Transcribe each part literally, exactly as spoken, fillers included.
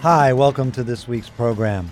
Hi, welcome to this week's program.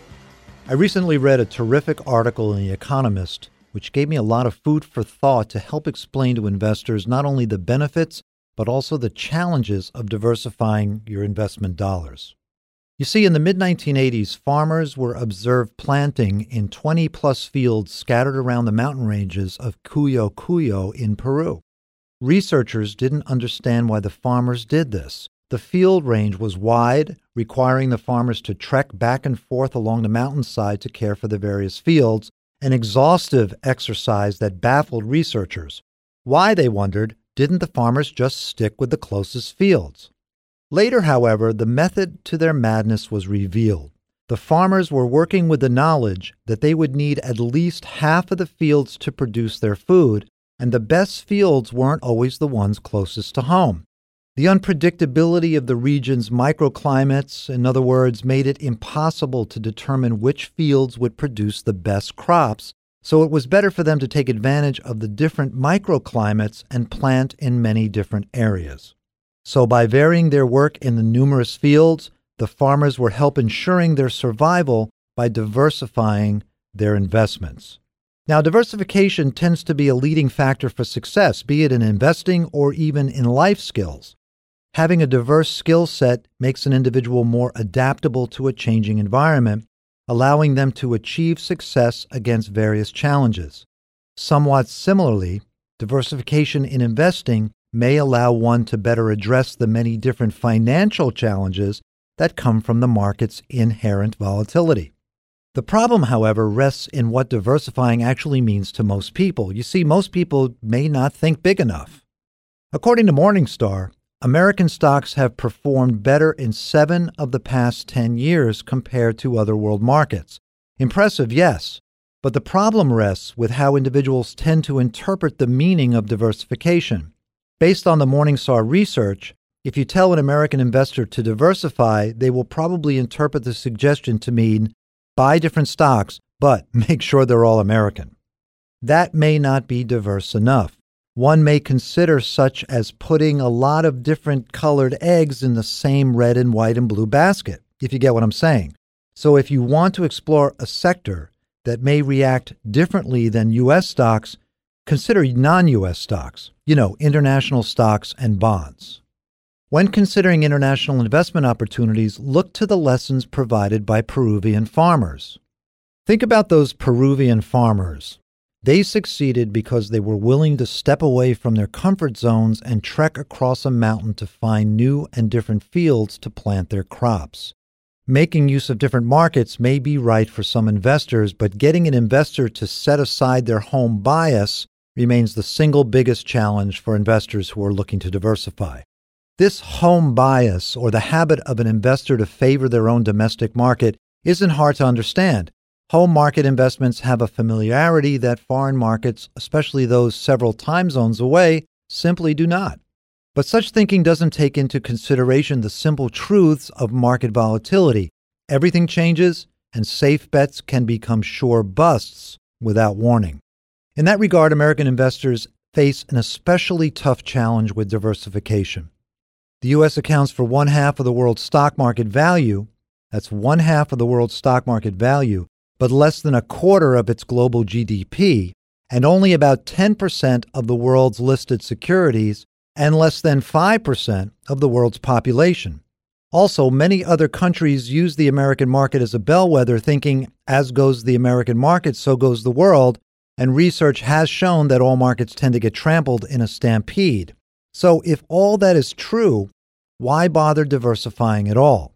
I recently read a terrific article in The Economist, which gave me a lot of food for thought to help explain to investors not only the benefits, but also the challenges of diversifying your investment dollars. You see, in the mid nineteen eighties, farmers were observed planting in twenty-plus fields scattered around the mountain ranges of Cuyo Cuyo in Peru. Researchers didn't understand why the farmers did this. The field range was wide, requiring the farmers to trek back and forth along the mountainside to care for the various fields, an exhaustive exercise that baffled researchers. Why, they wondered, didn't the farmers just stick with the closest fields? Later, however, the method to their madness was revealed. The farmers were working with the knowledge that they would need at least half of the fields to produce their food, and the best fields weren't always the ones closest to home. The unpredictability of the region's microclimates, in other words, made it impossible to determine which fields would produce the best crops, so it was better for them to take advantage of the different microclimates and plant in many different areas. So by varying their work in the numerous fields, the farmers were help ensuring their survival by diversifying their investments. Now, diversification tends to be a leading factor for success, be it in investing or even in life skills. Having a diverse skill set makes an individual more adaptable to a changing environment, allowing them to achieve success against various challenges. Somewhat similarly, diversification in investing may allow one to better address the many different financial challenges that come from the market's inherent volatility. The problem, however, rests in what diversifying actually means to most people. You see, most people may not think big enough. According to Morningstar, American stocks have performed better in seven of the past ten years compared to other world markets. Impressive, yes, but the problem rests with how individuals tend to interpret the meaning of diversification. Based on the Morningstar research, if you tell an American investor to diversify, they will probably interpret the suggestion to mean buy different stocks, but make sure they're all American. That may not be diverse enough. One may consider such as putting a lot of different colored eggs in the same red and white and blue basket, if you get what I'm saying. So if you want to explore a sector that may react differently than U S stocks, consider non-U S stocks, you know, international stocks and bonds. When considering international investment opportunities, look to the lessons provided by Peruvian farmers. Think about those Peruvian farmers. They succeeded because they were willing to step away from their comfort zones and trek across a mountain to find new and different fields to plant their crops. Making use of different markets may be right for some investors, but getting an investor to set aside their home bias remains the single biggest challenge for investors who are looking to diversify. This home bias, or the habit of an investor to favor their own domestic market, isn't hard to understand. Home market investments have a familiarity that foreign markets, especially those several time zones away, simply do not. But such thinking doesn't take into consideration the simple truths of market volatility. Everything changes, and safe bets can become sure busts without warning. In that regard, American investors face an especially tough challenge with diversification. The U S accounts for one half of the world's stock market value, that's one half of the world's stock market value, but less than a quarter of its global G D P, and only about ten percent of the world's listed securities, and less than five percent of the world's population. Also, many other countries use the American market as a bellwether, thinking, as goes the American market, so goes the world, and research has shown that all markets tend to get trampled in a stampede. So if all that is true, why bother diversifying at all?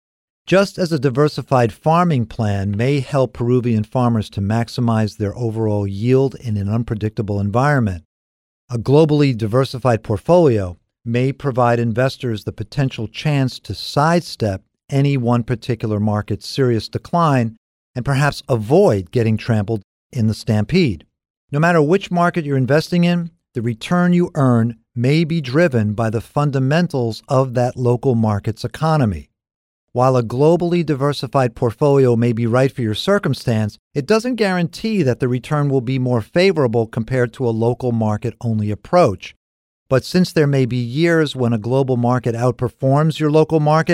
Just as a diversified farming plan may help Peruvian farmers to maximize their overall yield in an unpredictable environment, a globally diversified portfolio may provide investors the potential chance to sidestep any one particular market's serious decline and perhaps avoid getting trampled in the stampede. No matter which market you're investing in, the return you earn may be driven by the fundamentals of that local market's economy. While a globally diversified portfolio may be right for your circumstance, it doesn't guarantee that the return will be more favorable compared to a local market-only approach. But since there may be years when a global market outperforms your local market,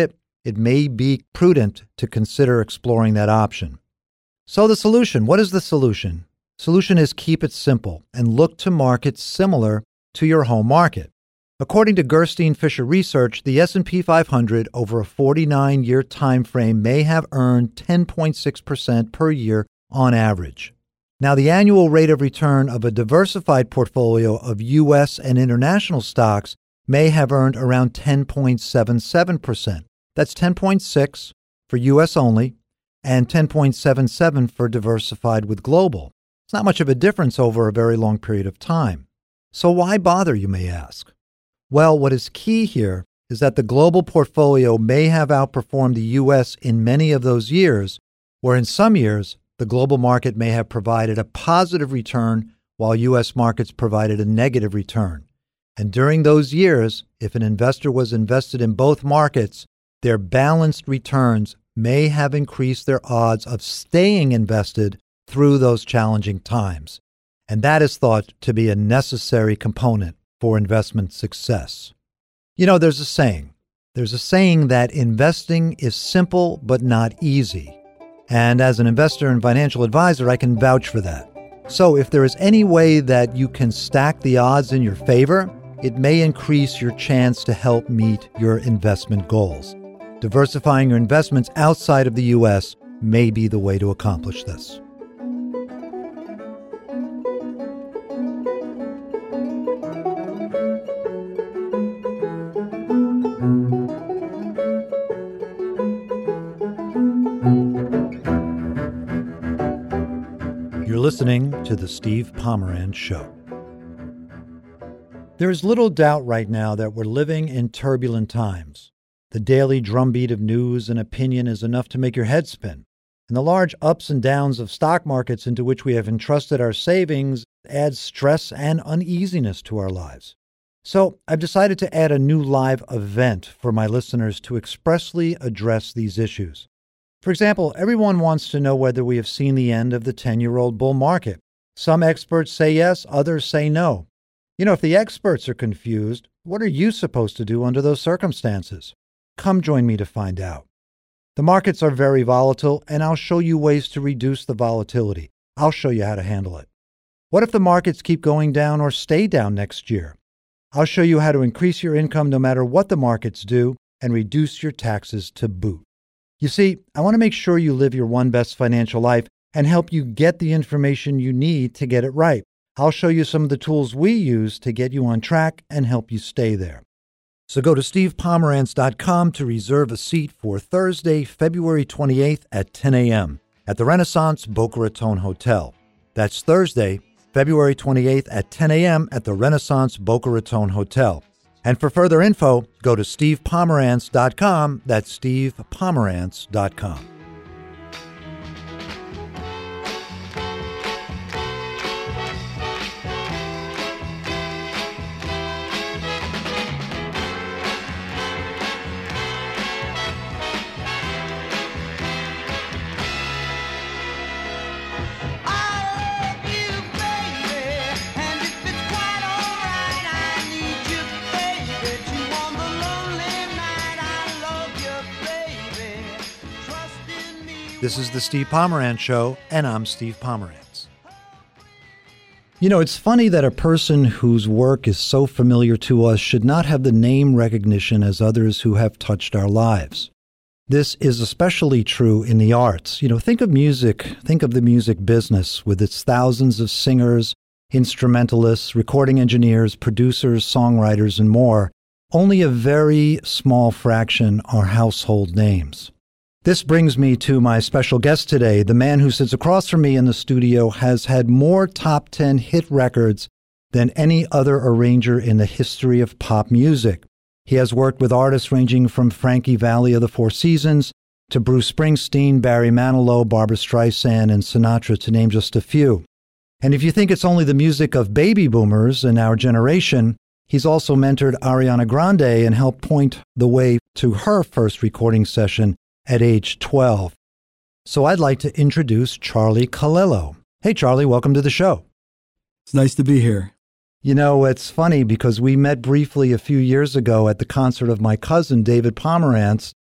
it may be prudent to consider exploring that option. So the solution, what is the solution? Solution is keep it simple and look to markets similar to your home market. According to Gerstein Fisher Research, the S and P five hundred over a forty-nine year time frame may have earned ten point six percent per year on average. Now, the annual rate of return of a diversified portfolio of U S and international stocks may have earned around ten point seven seven percent. That's ten point six for U S only and ten point seven seven for diversified with global. It's not much of a difference over a very long period of time. So why bother, you may ask? Well, what is key here is that the global portfolio may have outperformed the U S in many of those years, where in some years, the global market may have provided a positive return while U S markets provided a negative return. And during those years, if an investor was invested in both markets, their balanced returns may have increased their odds of staying invested through those challenging times. And that is thought to be a necessary component for investment success. You know, there's a saying. There's a saying that investing is simple but not easy. And as an investor and financial advisor, I can vouch for that. So if there is any way that you can stack the odds in your favor, it may increase your chance to help meet your investment goals. Diversifying your investments outside of the U S may be the way to accomplish this. You're listening to The Steve Pomerantz Show. There is little doubt right now that we're living in turbulent times. The daily drumbeat of news and opinion is enough to make your head spin. And the large ups and downs of stock markets into which we have entrusted our savings adds stress and uneasiness to our lives. So I've decided to add a new live event for my listeners to expressly address these issues. For example, everyone wants to know whether we have seen the end of the ten-year-old bull market. Some experts say yes, others say no. You know, if the experts are confused, what are you supposed to do under those circumstances? Come join me to find out. The markets are very volatile, and I'll show you ways to reduce the volatility. I'll show you how to handle it. What if the markets keep going down or stay down next year? I'll show you how to increase your income no matter what the markets do and reduce your taxes to boot. You see, I want to make sure you live your one best financial life and help you get the information you need to get it right. I'll show you some of the tools we use to get you on track and help you stay there. So go to steve pomerantz dot com to reserve a seat for Thursday, February twenty-eighth at ten a.m. at the Renaissance Boca Raton Hotel. That's Thursday, February twenty-eighth at ten a.m. at the Renaissance Boca Raton Hotel. And for further info, go to steve pomerantz dot com. That's steve pomerantz dot com. This is the Steve Pomerantz Show, and I'm Steve Pomerantz. You know, it's funny that a person whose work is so familiar to us should not have the name recognition as others who have touched our lives. This is especially true in the arts. You know, think of music, think of the music business with its thousands of singers, instrumentalists, recording engineers, producers, songwriters, and more. Only a very small fraction are household names. This brings me to my special guest today. The man who sits across from me in the studio has had more top ten hit records than any other arranger in the history of pop music. He has worked with artists ranging from Frankie Valli of the Four Seasons to Bruce Springsteen, Barry Manilow, Barbra Streisand, and Sinatra, to name just a few. And if you think it's only the music of baby boomers in our generation, he's also mentored Ariana Grande and helped point the way to her first recording session at age twelve. So I'd like to introduce Charlie Calello. Hey, Charlie, welcome to the show. It's nice to be here. You know, it's funny because we met briefly a few years ago at the concert of my cousin, David Pomerantz,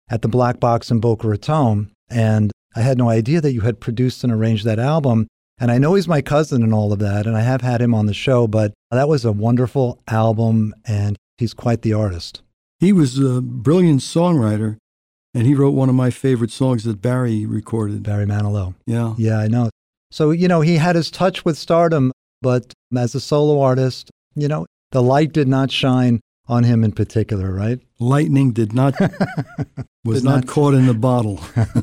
at the Black Box in Boca Raton, and I had no idea that you had produced and arranged that album. And I know he's my cousin and all of that, and I have had him on the show, but that was a wonderful album, and he's quite the artist. He was a brilliant songwriter, and he wrote one of my favorite songs that Barry recorded. Barry Manilow. Yeah. Yeah, I know. So, you know, he had his touch with stardom, but as a solo artist, you know, the light did not shine on him in particular, right? Lightning did not, was Did not, not- caught in the bottle.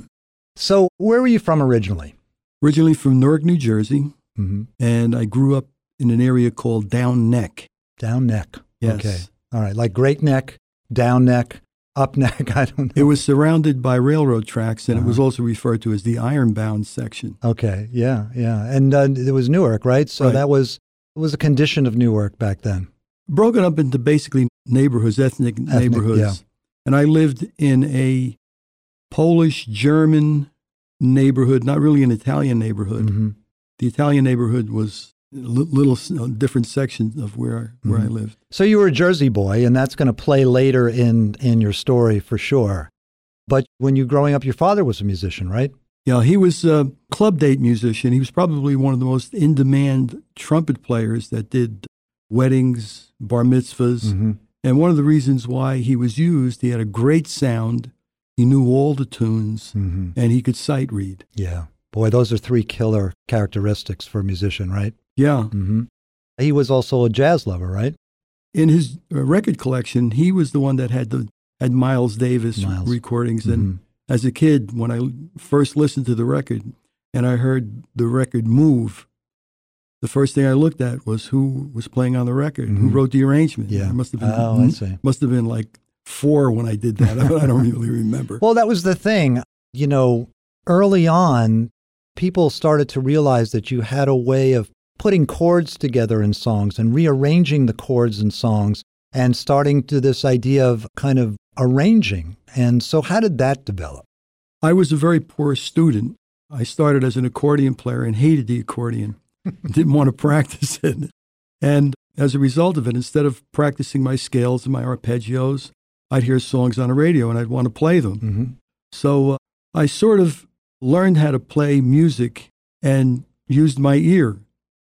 So where were you from originally? Originally from Newark, New Jersey, Mm-hmm. and I grew up in an area called Down Neck. Down Neck. Yes. Okay. All right. Like Great Neck, Down Neck, Up Neck. I don't know. It was surrounded by railroad tracks, and Uh-huh. it was also referred to as the Ironbound section. Okay. Yeah. Yeah. And uh, it was Newark, right? So Right. that was, it was a condition of Newark back then. Broken up into basically neighborhoods, ethnic, neighborhoods. yeah. And I lived in a Polish, German neighborhood, not really an Italian neighborhood. Mm-hmm. The Italian neighborhood was a li- little s- uh, different sections of where, where I Mhm. lived. So you were a Jersey boy, and that's going to play later in, in your story for sure. But when you growing up, your father was a musician, right? Yeah, he was a club date musician. He was probably one of the most in-demand trumpet players that did weddings, bar mitzvahs. Mm-hmm. And one of the reasons why he was used, he had a great sound, he knew all the tunes, Mm-hmm. and he could sight read. Yeah. Boy, those are three killer characteristics for a musician, right? Yeah. Mm-hmm. He was also a jazz lover, right? In his uh, record collection, he was the one that had the had Miles Davis Miles. recordings. Mhm. And as a kid, when I first listened to the record and I heard the record move, the first thing I looked at was who was playing on the record, who Mhm. wrote the arrangement. Yeah. I must have been, Oh, I see. must have been like four when I did that. I don't really remember. Well, that was the thing. You know, early on, people started to realize that you had a way of putting chords together in songs and rearranging the chords in songs and starting to this idea of kind of arranging. And so how did that develop? I was a very poor student. I started as an accordion player and hated the accordion. Didn't want to practice it. And as a result of it, instead of practicing my scales and my arpeggios, I'd hear songs on the radio and I'd want to play them. Mm-hmm. So uh, I sort of learned how to play music and used my ear.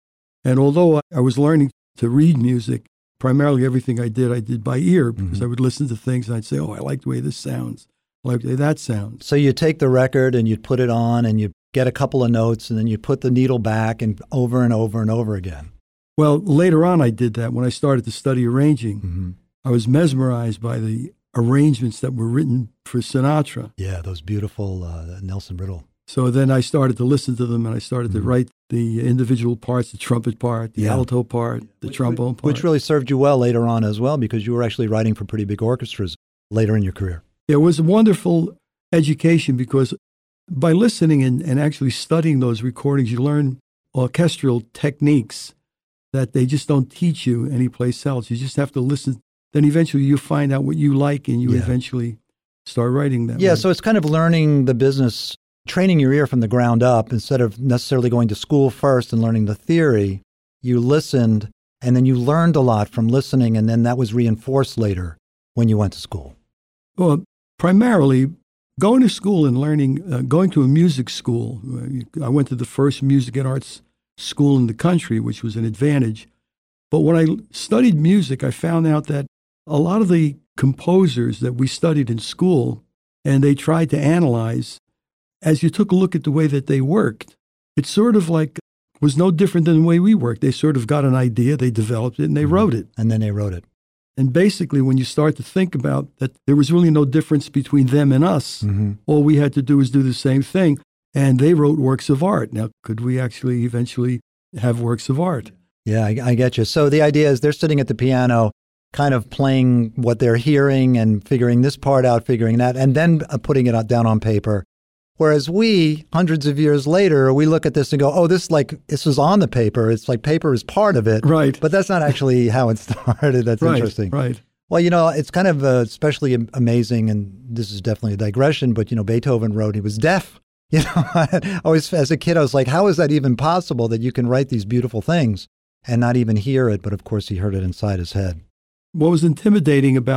And although I- I was learning to read music, primarily everything I did, I did by ear because Mhm. I would listen to things and I'd say, oh, I like the way this sounds. I like the way that sounds. So you take the record and you'd put it on and you get a couple of notes and then you put the needle back and over and over and over again. Well, later on I did that when I started to study arranging. Mm-hmm. I was mesmerized by the arrangements that were written for Sinatra. Yeah, those beautiful uh, Nelson Riddle. So then I started to listen to them and I started Mhm. to write the individual parts, the trumpet part, the Yeah. alto part, the trombone part. Which really served you well later on as well, because you were actually writing for pretty big orchestras later in your career. It was a wonderful education because by listening and, and actually studying those recordings, you learn orchestral techniques that they just don't teach you anyplace else. You just have to listen. Then eventually you find out what you like and you Yeah. eventually start writing that Yeah, way. so it's kind of learning the business, training your ear from the ground up instead of necessarily going to school first and learning the theory. You listened and then you learned a lot from listening, and then that was reinforced later when you went to school. Well, primarily going to school and learning, uh, going to a music school. uh, I went to the first music and arts school in the country, which was an advantage. But when I studied music, I found out that a lot of the composers that we studied in school and they tried to analyze, as you took a look at the way that they worked, it sort of like was no different than the way we worked. They sort of got an idea, they developed it, and they Mhm. wrote it. And then they wrote it. And basically, when you start to think about that, there was really no difference between them and us. Mm-hmm. All we had to do was do the same thing. And they wrote works of art. Now, could we actually eventually have works of art? Yeah, I, I get you. So the idea is they're sitting at the piano, kind of playing what they're hearing and figuring this part out, figuring that, and then uh, putting it out, down on paper. Whereas we, hundreds of years later, we look at this and go, oh, this like this was on the paper. It's like paper is part of it. Right. But that's not actually how it started. That's right, interesting. Right. Well, you know, it's kind of uh, especially am- amazing, and this is definitely a digression, but, you know, Beethoven wrote, he was deaf. You know, I always, as a kid, I was like, how is that even possible that you can write these beautiful things and not even hear it? But of course, he heard it inside his head. What was intimidating about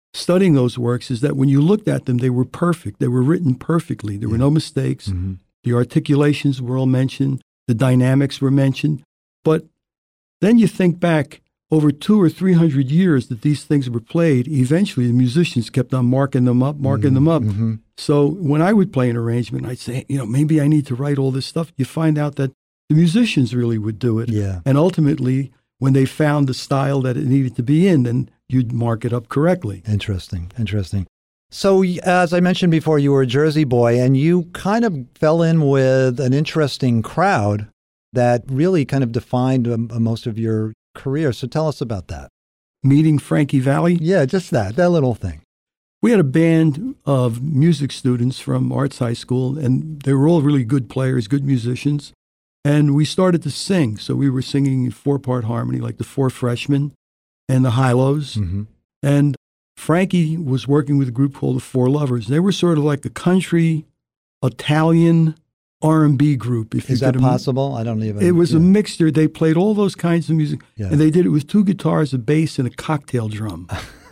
studying those works is that when you looked at them, they were perfect. They were written perfectly. There were no mistakes. Mm-hmm. The articulations were all mentioned. The dynamics were mentioned. But then you think back over two or three hundred years that these things were played. Eventually, the musicians kept on marking them up, marking mm-hmm. them up. Mm-hmm. So when I would play an arrangement, I'd say, you know, maybe I need to write all this stuff. You find out that the musicians really would do it. Yeah. And ultimately, when they found the style that it needed to be in, then you'd mark it up correctly. Interesting, interesting. So as I mentioned before, you were a Jersey boy, and you kind of fell in with an interesting crowd that really kind of defined um, most of your career. So tell us about that. Meeting Frankie Valli? Yeah, just that, that little thing. We had a band of music students from Arts High School, and they were all really good players, good musicians. And we started to sing. So we were singing in four-part harmony, like the Four Freshmen and the Hi-Los. Mm-hmm. And Frankie was working with a group called the Four Lovers. They were sort of like a country, Italian R and B group. If Is you that could possible? I don't even... It was yeah. a mixture. They played all those kinds of music. Yeah. And they did it with two guitars, a bass, and a cocktail drum.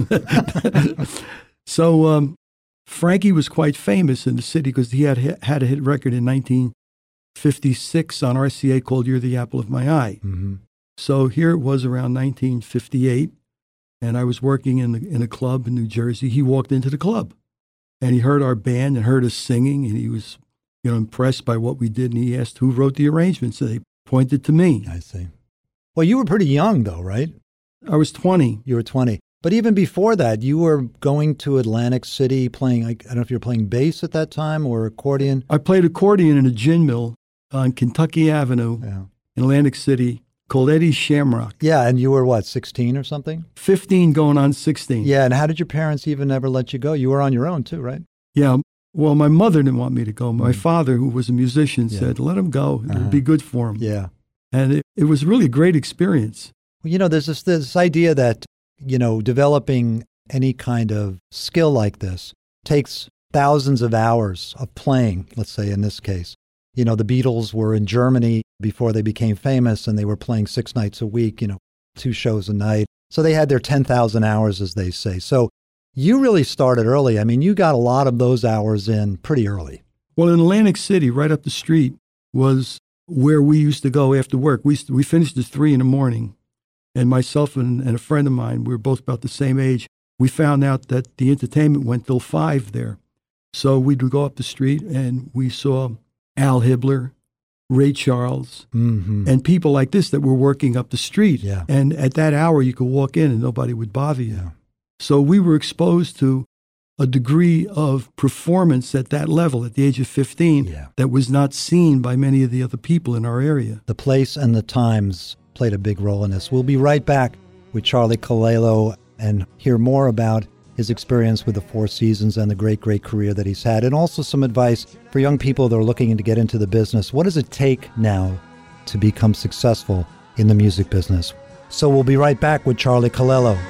So um, Frankie was quite famous in the city because he had had a hit record in nineteen fifty-six on R C A called You're the Apple of My Eye. Mm-hmm. So here it was around nineteen fifty-eight, and I was working in, the, in a club in New Jersey. He walked into the club, and he heard our band and heard us singing, and he was you know, impressed by what we did, and he asked who wrote the arrangements, and they pointed to me. I see. Well, you were pretty young, though, right? I was twenty. You were twenty. But even before that, you were going to Atlantic City playing, I don't know if you were playing bass at that time or accordion. I played accordion in a gin mill on Kentucky Avenue Yeah. in Atlantic City called Eddie's Shamrock. Yeah, and you were, what, sixteen or something? fifteen going on sixteen. Yeah, and how did your parents even ever let you go? You were on your own, too, right? Yeah. Well, my mother didn't want me to go. My Mm. father, who was a musician, Yeah. said, let him go. It Uh-huh. would be good for him. Yeah. And it, it was really a great experience. Well, you know, there's this, this idea that, you know, developing any kind of skill like this takes thousands of hours of playing, let's say in this case. You know, the Beatles were in Germany before they became famous, and they were playing six nights a week, you know, two shows a night. So they had their ten thousand hours, as they say. So you really started early. I mean, you got a lot of those hours in pretty early. Well, in Atlantic City, right up the street, was where we used to go after work. We, we finished at three in the morning. And myself and, and a friend of mine, we were both about the same age, we found out that the entertainment went till five there. So we'd go up the street and we saw Al Hibbler, Ray Charles, Mm-hmm. and people like this that were working up the street. Yeah. And at that hour, you could walk in and nobody would bother you. Yeah. So we were exposed to a degree of performance at that level at the age of fifteen Yeah. that was not seen by many of the other people in our area. The place and the times played a big role in this. We'll be right back with Charlie Colello and hear more about his experience with the Four Seasons and the great, great career that he's had, and also some advice for young people that are looking to get into the business. What does it take now to become successful in the music business? So we'll be right back with Charlie Colello.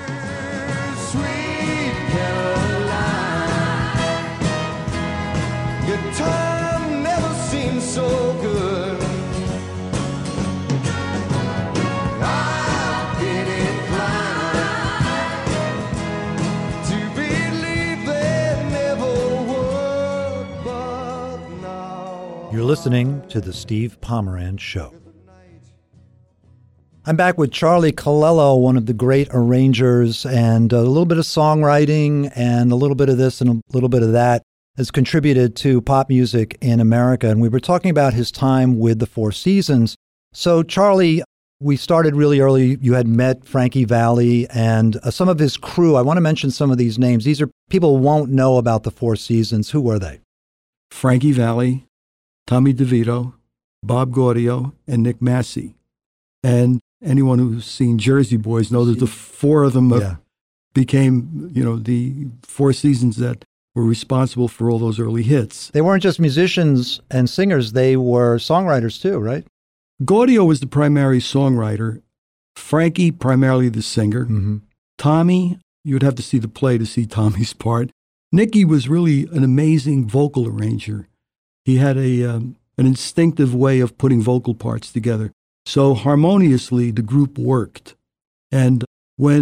Sweet Caroline, your time never seemed so good. I did incline to believe they never would, but now You're listening to The Steve Pomeranz Show. I'm back with Charlie Colello, one of the great arrangers, and a little bit of songwriting and a little bit of this and a little bit of that has contributed to pop music in America. And we were talking about his time with the Four Seasons. So, Charlie, we started really early. You had met Frankie Valli and uh, some of his crew. I want to mention some of these names. These are people who won't know about the Four Seasons. Who were they? Frankie Valli, Tommy DeVito, Bob Gaudio, and Nick Massey. And anyone who's seen Jersey Boys knows that the four of them uh, Yeah. became, you know, the Four Seasons that were responsible for all those early hits. They weren't just musicians and singers. They were songwriters too, right? Gaudio was the primary songwriter. Frankie, primarily the singer. Mm-hmm. Tommy, you'd have to see the play to see Tommy's part. Nicky was really an amazing vocal arranger. He had a um, an instinctive way of putting vocal parts together. So harmoniously, the group worked. And when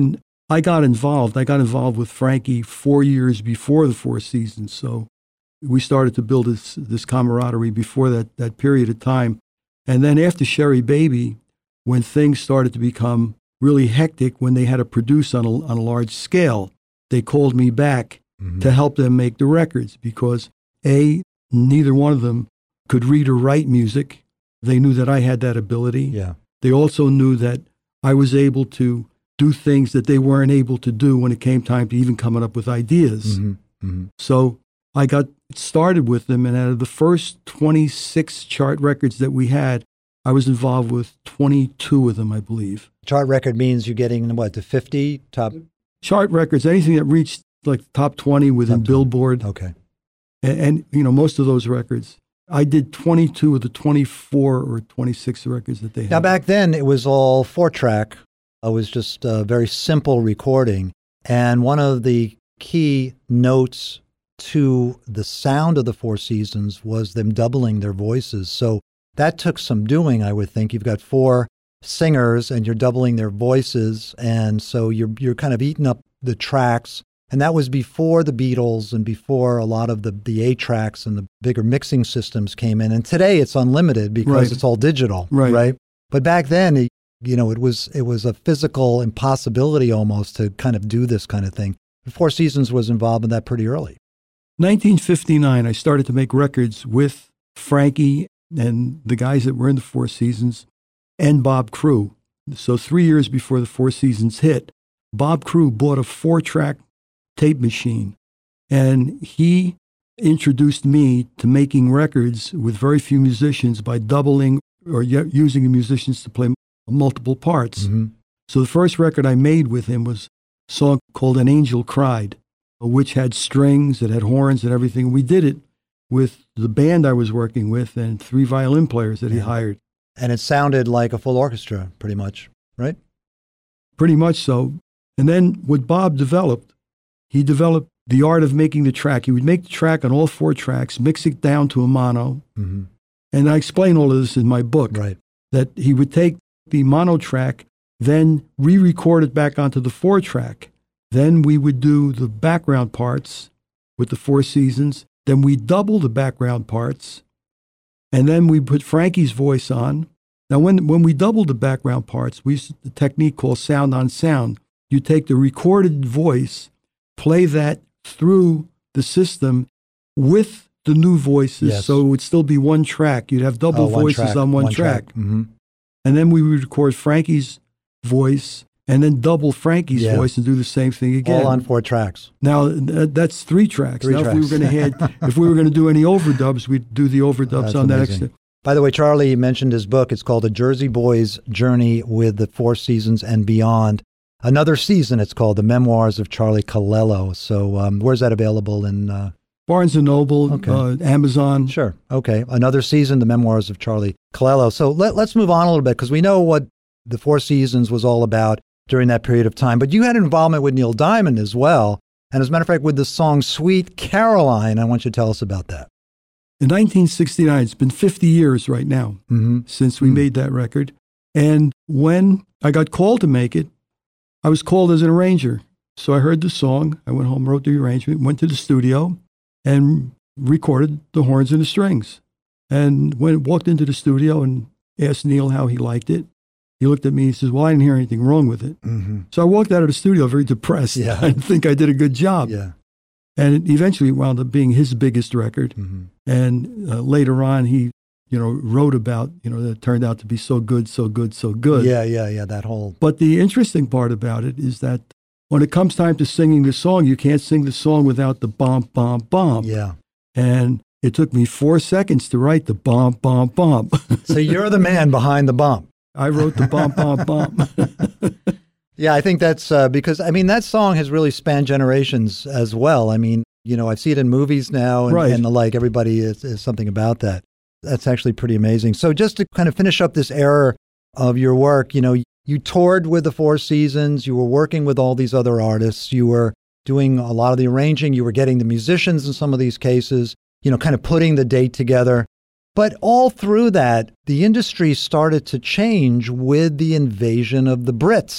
I got involved. I got involved with Frankie four years before the Four Seasons. So we started to build this, this camaraderie before that, that period of time. And then after Sherry Baby, when things started to become really hectic, when they had to produce on a, on a large scale, they called me back mm-hmm. to help them make the records because, A, neither one of them could read or write music. They knew that I had that ability. Yeah. They also knew that I was able to do things that they weren't able to do when it came time to even coming up with ideas. Mm-hmm. Mm-hmm. So I got started with them, and out of the first twenty-six chart records that we had, I was involved with twenty-two of them, I believe. Chart record means you're getting, what, to fifty top? Chart records, anything that reached like top twenty within top Billboard. Okay. And, and, you know, most of those records. I did twenty-two of the twenty-four or twenty-six records that they had. Now, back then, it was all four-track. It was just a very simple recording. And one of the key notes to the sound of the Four Seasons was them doubling their voices. So that took some doing, I would think. You've got four singers, and you're doubling their voices. And so you're you're kind of eating up the tracks. And that was before the Beatles and before a lot of the, the eight-tracks and the bigger mixing systems came in. And today it's unlimited because right. it's all digital, right. right? But back then, it, you know, it was it was a physical impossibility almost to kind of do this kind of thing. The Four Seasons was involved in that pretty early. nineteen fifty-nine, I started to make records with Frankie and the guys that were in the Four Seasons and Bob Crew. So three years before the Four Seasons hit, Bob Crew bought a four-track tape machine, and he introduced me to making records with very few musicians by doubling or using the musicians to play multiple parts. Mm-hmm. So the first record I made with him was a song called An Angel Cried, which had strings, it had horns and everything. We did it with the band I was working with and three violin players that he yeah. hired. And it sounded like a full orchestra, pretty much, right? Pretty much so. And then what Bob developed, he developed the art of making the track. He would make the track on all four tracks, mix it down to a mono. Mm-hmm. And I explain all of this in my book, right. that he would take the mono track, then re-record it back onto the four track. Then we would do the background parts with the Four Seasons. Then we double the background parts. And then we put Frankie's voice on. Now, when, when we doubled the background parts, we used the technique called sound on sound. You take the recorded voice, play that through the system with the new voices. Yes. So it would still be one track. You'd have double oh, one voices track, on one, one track. track. Mm-hmm. And then we would record Frankie's voice and then double Frankie's yeah. voice and do the same thing again. All on four tracks. Now, th- that's three tracks. Three now, tracks. if we were going to add, if we were going to do any overdubs, we'd do the overdubs That's on that amazing. extent. By the way, Charlie mentioned his book. It's called A Jersey Boy's Journey with the Four Seasons and Beyond. Another Season, it's called, The Memoirs of Charlie Calello. So um, where's that available? In uh... Barnes and Noble, okay. uh, Amazon. Sure. Okay. Another Season, The Memoirs of Charlie Calello. So let, let's move on a little bit because we know what the Four Seasons was all about during that period of time. But you had involvement with Neil Diamond as well. And as a matter of fact, with the song Sweet Caroline, I want you to tell us about that. In nineteen sixty-nine, it's been fifty years right now mm-hmm. since we mm-hmm. made that record. And when I got called to make it, I was called as an arranger. So I heard the song. I went home, wrote the arrangement, went to the studio, and recorded the horns and the strings. And when walked into the studio and asked Neil how he liked it, he looked at me and says, well, I didn't hear anything wrong with it. Mm-hmm. So I walked out of the studio very depressed. Yeah. I didn't think I did a good job. Yeah. And it eventually wound up being his biggest record. Mm-hmm. And uh, later on, he, you know, wrote about, you know, that it turned out to be so good, so good, so good. Yeah, yeah, yeah, that whole... But the interesting part about it is that when it comes time to singing the song, you can't sing the song without the bomb, bomb, bomb. Yeah. And it took me four seconds to write the bomb, bomb, bomb. So you're the man behind the bomb. I wrote the bomb, bomb, bomb. Yeah, I think that's uh, because, I mean, that song has really spanned generations as well. I mean, you know, I see it in movies now and, right. and the like. Everybody is, is something about that. That's actually pretty amazing. So just to kind of finish up this era of your work, you know, you toured with the Four Seasons. You were working with all these other artists. You were doing a lot of the arranging. You were getting the musicians in some of these cases, you know, kind of putting the date together. But all through that, the industry started to change with the invasion of the Brits.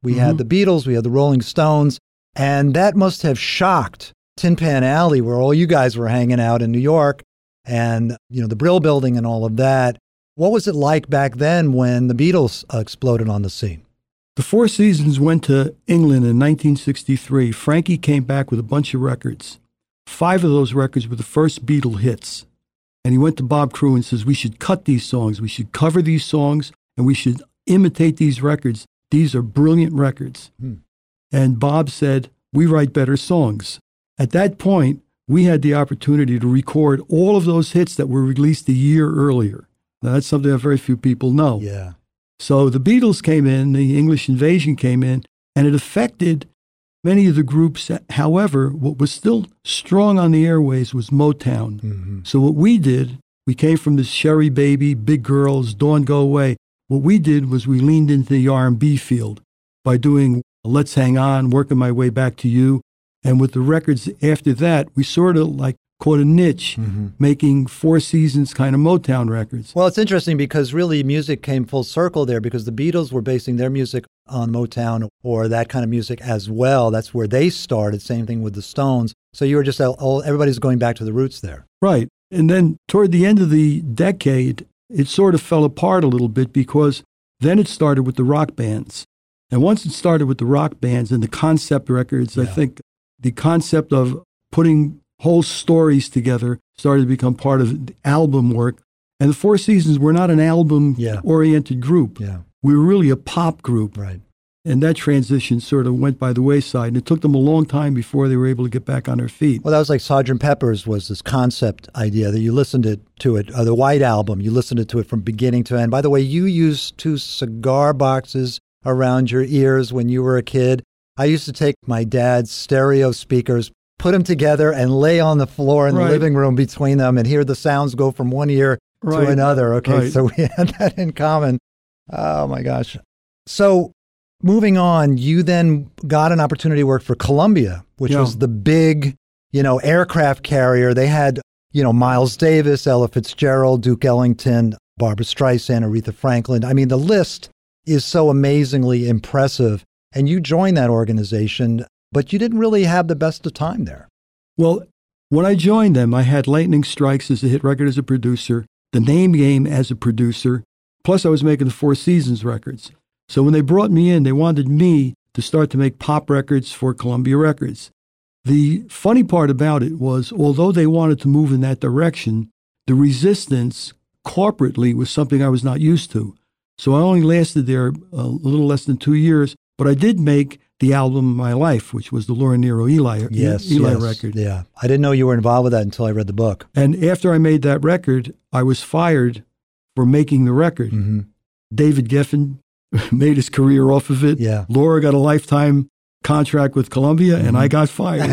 We had the Beatles, we had the Rolling Stones, and that must have shocked Tin Pan Alley, where all you guys were hanging out in New York, and you know the Brill Building and all of that. What was it like back then when the Beatles uh, exploded on the scene? The Four Seasons went to England in nineteen sixty-three. Frankie came back with a bunch of records. Five of those records were the first Beatle hits. And he went to Bob Crewe and says, we should cut these songs, we should cover these songs, and we should imitate these records. These are brilliant records. Hmm. And Bob said, we write better songs. At that point, we had the opportunity to record all of those hits that were released a year earlier. Now, that's something that very few people know. Yeah. So the Beatles came in, the English Invasion came in, and it affected many of the groups. However, what was still strong on the airways was Motown. Mm-hmm. So what we did, we came from the Sherry Baby, Big Girls, Dawn Go Away. What we did was we leaned into the R and B field by doing Let's Hang On, Working My Way Back to You. And with the records after that, we sort of like caught a niche, mm-hmm. making Four Seasons kind of Motown records. Well, it's interesting because really music came full circle there because the Beatles were basing their music on Motown or that kind of music as well. That's where they started. Same thing with the Stones. So you were just, all, everybody's going back to the roots there. Right. And then toward the end of the decade, it sort of fell apart a little bit because then it started with the rock bands. And once it started with the rock bands and the concept records, yeah. I think the concept of putting whole stories together started to become part of the album work. And the Four Seasons were not an album-oriented yeah. group. Yeah. We were really a pop group. Right. And that transition sort of went by the wayside. And it took them a long time before they were able to get back on their feet. Well, that was like Sergeant Pepper's was this concept idea that you listened to, to it, uh, the White Album, you listened to it from beginning to end. By the way, you used two cigar boxes around your ears when you were a kid. I used to take my dad's stereo speakers, put them together and lay on the floor in right. the living room between them and hear the sounds go from one ear right. to another. Okay, right. So we had that in common. Oh, my gosh. So moving on, you then got an opportunity to work for Columbia, which yeah. was the big, you know, aircraft carrier. They had, you know, Miles Davis, Ella Fitzgerald, Duke Ellington, Barbra Streisand, Aretha Franklin. I mean, the list is so amazingly impressive. And you joined that organization, but you didn't really have the best of time there. Well, when I joined them, I had Lightning Strikes as a hit record as a producer, The Name Game as a producer, plus I was making the Four Seasons records. So when they brought me in, they wanted me to start to make pop records for Columbia Records. The funny part about it was, although they wanted to move in that direction, the resistance corporately was something I was not used to. So I only lasted there a little less than two years. But I did make the album of my life, which was the Laura Nyro Eli, yes, Eli yes, record. Yeah, I didn't know you were involved with that until I read the book. And after I made that record, I was fired for making the record. Mm-hmm. David Geffen made his career off of it. Yeah. Laura got a lifetime contract with Columbia, mm-hmm. and I got fired.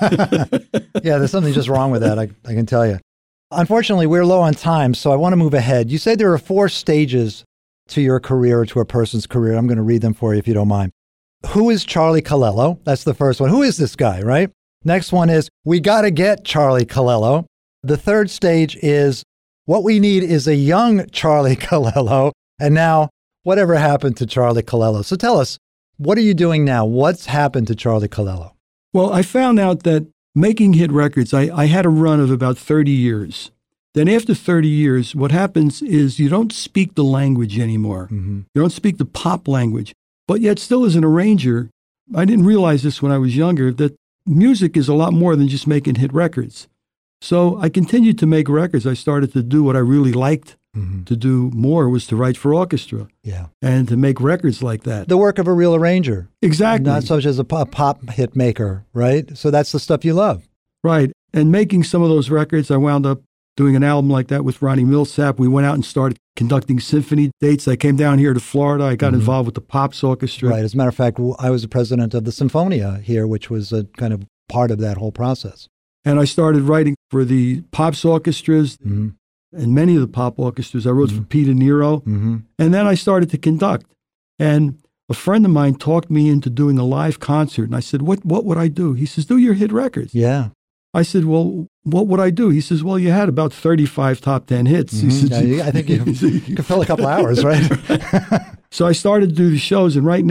Yeah, there's something just wrong with that, I, I can tell you. Unfortunately, we're low on time, so I want to move ahead. You said there are four stages to your career or to a person's career. I'm going to read them for you if you don't mind. Who is Charlie Calello? That's the first one. Who is this guy, right? Next one is, we got to get Charlie Calello. The third stage is, what we need is a young Charlie Calello. And now, whatever happened to Charlie Calello? So tell us, what are you doing now? What's happened to Charlie Calello? Well, I found out that making hit records, I, I had a run of about thirty years. Then after thirty years, what happens is you don't speak the language anymore. Mm-hmm. You don't speak the pop language. But yet still as an arranger, I didn't realize this when I was younger, that music is a lot more than just making hit records. So I continued to make records. I started to do what I really liked mm-hmm. to do more, was to write for orchestra. Yeah. And to make records like that. The work of a real arranger. Exactly. Not so much as a pop, pop hit maker, right? So that's the stuff you love. Right. And making some of those records, I wound up doing an album like that with Ronnie Milsap. We went out and started conducting symphony dates. I came down here to Florida. I got mm-hmm. involved with the Pops Orchestra. Right. As a matter of fact, I was the president of the Symphonia here, which was a kind of part of that whole process. And I started writing for the Pops Orchestras mm-hmm. and many of the pop orchestras. I wrote mm-hmm. for Peter Nero. Mm-hmm. And then I started to conduct. And a friend of mine talked me into doing a live concert. And I said, what, what would I do? He says, do your hit records. Yeah. I said, well, what would I do? He says, well, you had about thirty-five top ten hits. Mm-hmm. He says, yeah, I think you, you could fill a couple hours, right? So I started to do the shows, and right now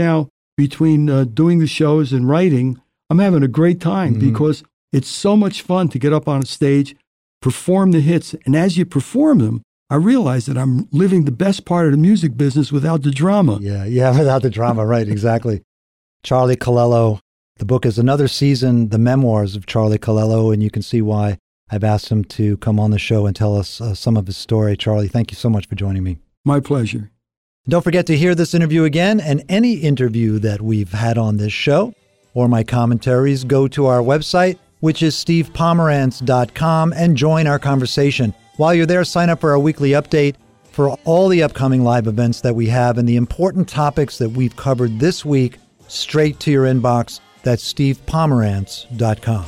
between uh, doing the shows and writing, I'm having a great time Mhm. because it's so much fun to get up on a stage, perform the hits. And as you perform them, I realize that I'm living the best part of the music business without the drama. Yeah, yeah, without the drama, right, exactly. Charlie Colello, the book is Another Season, The Memoirs of Charlie Colello, and you can see why I've asked him to come on the show and tell us uh, some of his story. Charlie, thank you so much for joining me. My pleasure. Don't forget to hear this interview again and any interview that we've had on this show or my commentaries. Go to our website, which is steve pomerantz dot com, and join our conversation. While you're there, sign up for our weekly update for all the upcoming live events that we have and the important topics that we've covered this week straight to your inbox. That's steve pomerantz dot com.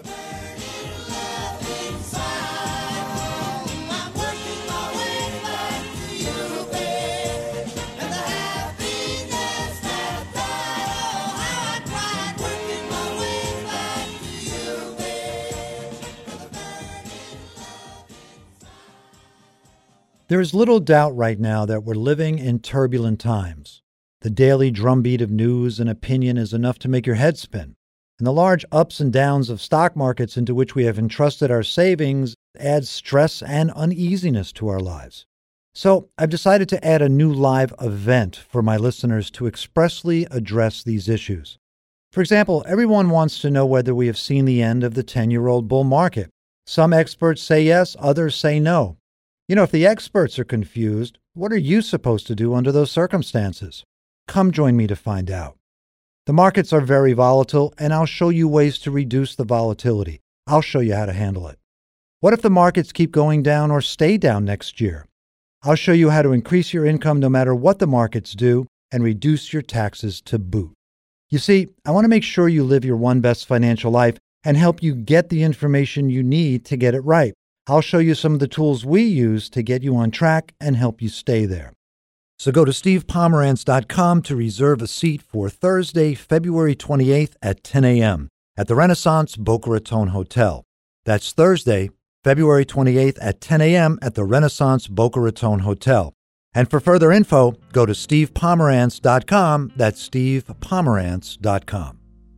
There is little doubt right now that we're living in turbulent times. The daily drumbeat of news and opinion is enough to make your head spin. And the large ups and downs of stock markets into which we have entrusted our savings adds stress and uneasiness to our lives. So I've decided to add a new live event for my listeners to expressly address these issues. For example, everyone wants to know whether we have seen the end of the ten-year-old bull market. Some experts say yes, others say no. You know, if the experts are confused, what are you supposed to do under those circumstances? Come join me to find out. The markets are very volatile, and I'll show you ways to reduce the volatility. I'll show you how to handle it. What if the markets keep going down or stay down next year? I'll show you how to increase your income no matter what the markets do and reduce your taxes to boot. You see, I want to make sure you live your one best financial life and help you get the information you need to get it right. I'll show you some of the tools we use to get you on track and help you stay there. So go to steve pomerantz dot com to reserve a seat for Thursday, February twenty-eighth at ten a.m. at the Renaissance Boca Raton Hotel. That's Thursday, February twenty-eighth at ten a.m. at the Renaissance Boca Raton Hotel. And for further info, go to steve pomerantz dot com. That's steve pomerantz dot com.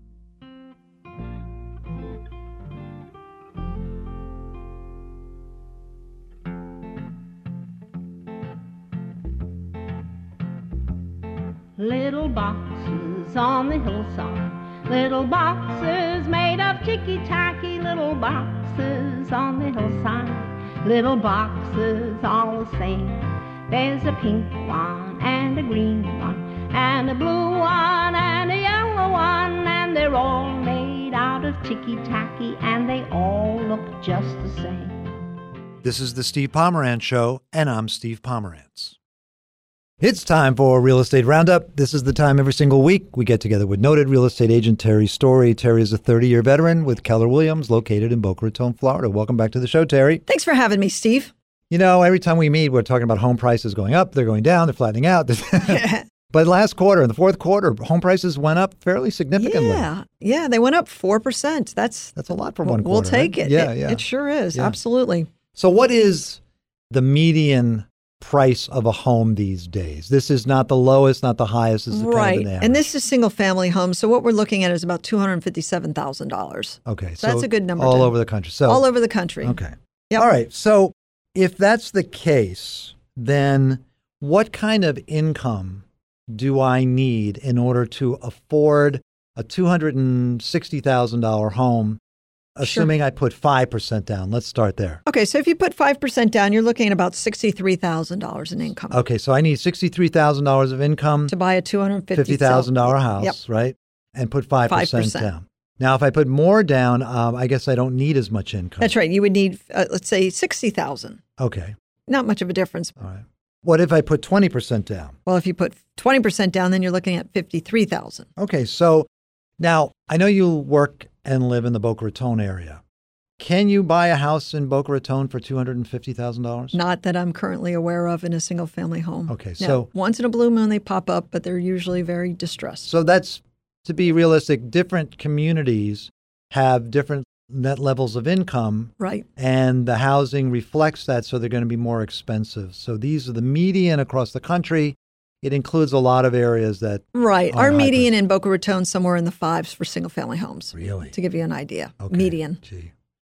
Little boxes on the hillside, little boxes made of ticky-tacky, little boxes on the hillside, little boxes all the same. There's a pink one and a green one and a blue one and a yellow one, and they're all made out of ticky-tacky and they all look just the same. This is the Steve Pomerantz Show, and I'm Steve Pomerantz. It's time for Real Estate Roundup. This is the time every single week we get together with noted real estate agent Terry Story. Terry is a thirty-year veteran with Keller Williams, located in Boca Raton, Florida. Welcome back to the show, Terry. Thanks for having me, Steve. You know, every time we meet, we're talking about home prices going up, they're going down, they're flattening out. But last quarter, in the fourth quarter, home prices went up fairly significantly. Yeah, yeah, they went up four percent. That's That's a lot for one we'll quarter. take right? it. Yeah, it, yeah. It sure is. Yeah. Absolutely. So what is the median price of a home these days? This is not the lowest, not the highest. This is Right. kind of an average. And this is single family homes. So what we're looking at is about two hundred fifty-seven thousand dollars. Okay, So that's a good number all to- over the country. So All over the country. Okay. Yep. All right. So if that's the case, then what kind of income do I need in order to afford a two hundred sixty thousand dollars home, assuming I put five percent down? Let's start there. Okay, so if you put five percent down, you're looking at about sixty-three thousand dollars in income Okay, so I need sixty-three thousand dollars of income, to buy a two hundred fifty fifty thousand dollars house, Yep. right? And put five percent five percent. down. Now, if I put more down, um, I guess I don't need as much income. That's right. You would need, uh, let's say, sixty thousand dollars. Okay. Not much of a difference. All right. What if I put twenty percent down? Well, if you put twenty percent down, then you're looking at fifty-three thousand dollars. Okay, so now I know you work and live in the Boca Raton area. Can you buy a house in Boca Raton for two hundred fifty thousand dollars? Not that I'm currently aware of in a single family home. Okay, Now, so- once in a blue moon they pop up, but they're usually very distressed. So that's, to be realistic, different communities have different net levels of income, Right. and the housing reflects that, so they're going to be more expensive. So these are the median across the country it includes a lot of areas that Right. are Our high median price. in Boca Raton somewhere in the fives for single family homes. Really? To give you an idea. Okay. Median. Gee.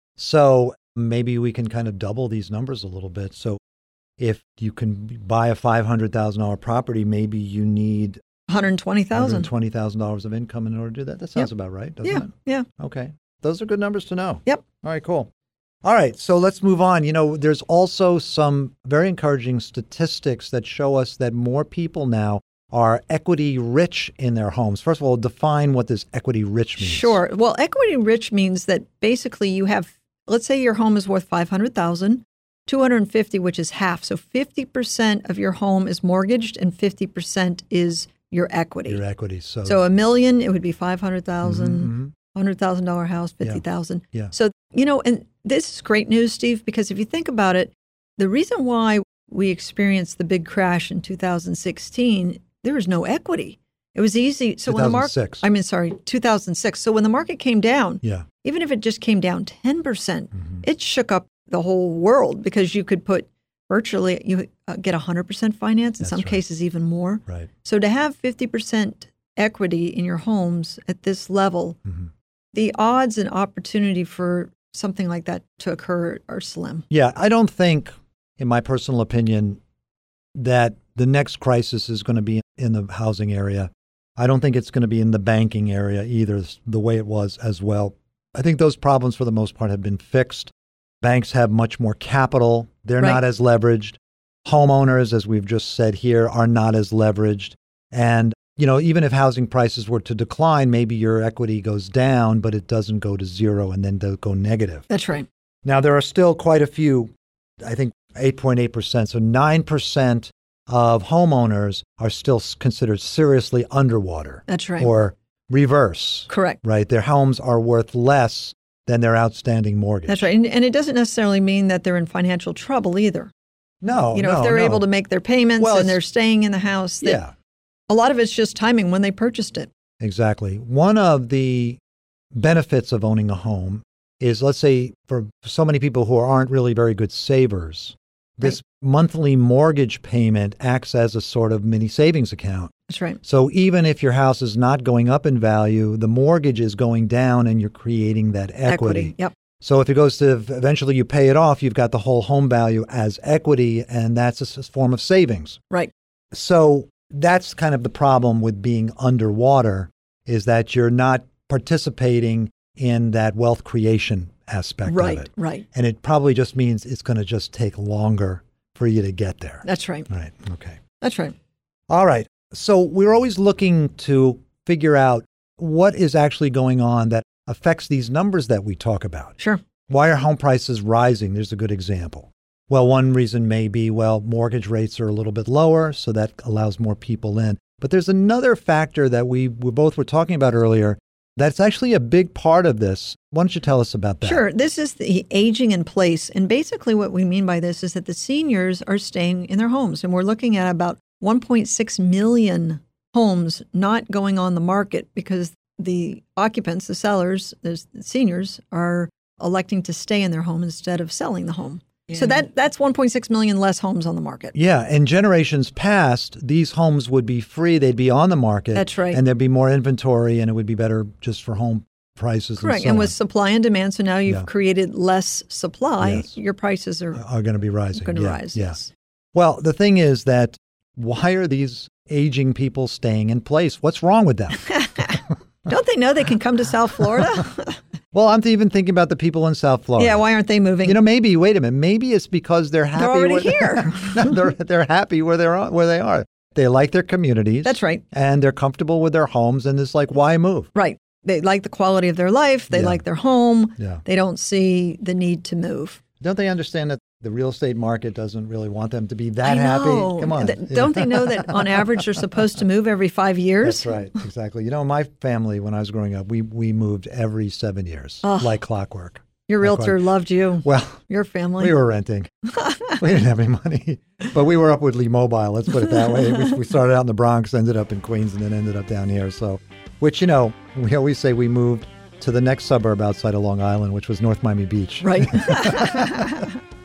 So maybe we can kind of double these numbers a little bit. So if you can buy a five hundred thousand dollars property, maybe you need one hundred twenty thousand one hundred twenty thousand dollars of income in order to do that. That sounds Yep. about right, doesn't Yeah. it? Yeah. Okay. Those are good numbers to know. Yep. All right, cool. All right, so let's move on. You know, there's also some very encouraging statistics that show us that more people now are equity rich in their homes. First of all, define what this equity rich means. Sure. Well, equity rich means that basically you have, let's say your home is worth five hundred thousand dollars, two hundred fifty, which is half. So fifty percent of your home is mortgaged and fifty percent is your equity. Your equity. So, So a million, it would be five hundred thousand dollars. Mhm. one hundred thousand dollars house, fifty thousand dollars. Yeah. So, you know, and this is great news, Steve, because if you think about it, the reason why we experienced the big crash in two thousand sixteen, there was no equity. It was easy. So when the market, two thousand six. I mean, sorry, two thousand six. So when the market came down, Yeah. even if it just came down ten percent, Mhm. it shook up the whole world because you could put virtually, you uh, get one hundred percent finance, in That's some right. cases even more. Right. So to have fifty percent equity in your homes at this level, Mhm. the odds and opportunity for something like that to occur are slim. Yeah, I don't think, in my personal opinion, that the next crisis is going to be in the housing area. I don't think it's going to be in the banking area either, the way it was as well. I think those problems, for the most part, have been fixed. Banks have much more capital. They're Right. not as leveraged. Homeowners, as we've just said here, are not as leveraged. And, you know, even if housing prices were to decline, maybe your equity goes down, but it doesn't go to zero and then they'll go negative. That's right. Now, there are still quite a few, I think eight point eight percent, so nine percent of homeowners are still s- considered seriously underwater That's right. or reverse, Correct. right? Their homes are worth less than their outstanding mortgage. That's right. And, and it doesn't necessarily mean that they're in financial trouble either. No, you know, no, if they're no. able to make their payments Well, and it's- they're staying in the house, that Yeah, a lot of it's just timing when they purchased it. exactly. One of the benefits of owning a home is, let's say, for so many people who aren't really very good savers, this monthly mortgage payment acts as a sort of mini savings account. That's right. So even if your house is not going up in value, the mortgage is going down and you're creating that equity. Yep. So if it goes to eventually you pay it off, you've got the whole home value as equity, and that's a s- form of savings. Right. So that's kind of the problem with being underwater, is that you're not participating in that wealth creation aspect Right. of it. Right. And it probably just means it's going to just take longer for you to get there. That's right. Right. Okay. That's right. All right. So we're always looking to figure out what is actually going on that affects these numbers that we talk about. Sure. Why are home prices rising? There's a good example. Well, one reason may be, well, mortgage rates are a little bit lower, so that allows more people in. But there's another factor that we, we both were talking about earlier that's actually a big part of this. Why don't you tell us about that? Sure. This is the aging in place. And basically what we mean by this is that the seniors are staying in their homes. And we're looking at about one point six million homes not going on the market because the occupants, the sellers, the seniors are electing to stay in their home instead of selling the home. So that that's one point six million less homes on the market. Yeah, in generations past, these homes would be free. They'd be on the market. That's right. And there'd be more inventory, and it would be better just for home prices. Correct. And, so And on. with supply and demand, so now you've Yeah. created less supply, Yes. your prices are are going to be rising. going to yeah, rise. Yeah. Yes. Well, the thing is that why are these aging people staying in place? What's wrong with them? Don't they know they can come to South Florida? Well, I'm even thinking about the people in South Florida. Yeah, why aren't they moving? You know, maybe, wait a minute, maybe it's because they're happy. already where here. no, they're, they're happy where they're where they are. They like their communities. That's right. And they're comfortable with their homes, and it's like, why move? Right. They like the quality of their life. They Yeah. like their home. Yeah. They don't see the need to move. Don't they understand that the real estate market doesn't really want them to be that I happy? know. Come on. Th- Don't they know that on average they're supposed to move every five years? That's right. Exactly. You know, my family, when I was growing up, we, we moved every seven years, Oh. like clockwork. Your Like realtor clockwork. loved you. Well, Your family. we were renting. We didn't have any money, but we were upwardly mobile. Let's put it that way. We, we started out in the Bronx, ended up in Queens, and then ended up down here. So, which, you know, we always say we moved to the next suburb outside of Long Island, which was North Miami Beach. Right.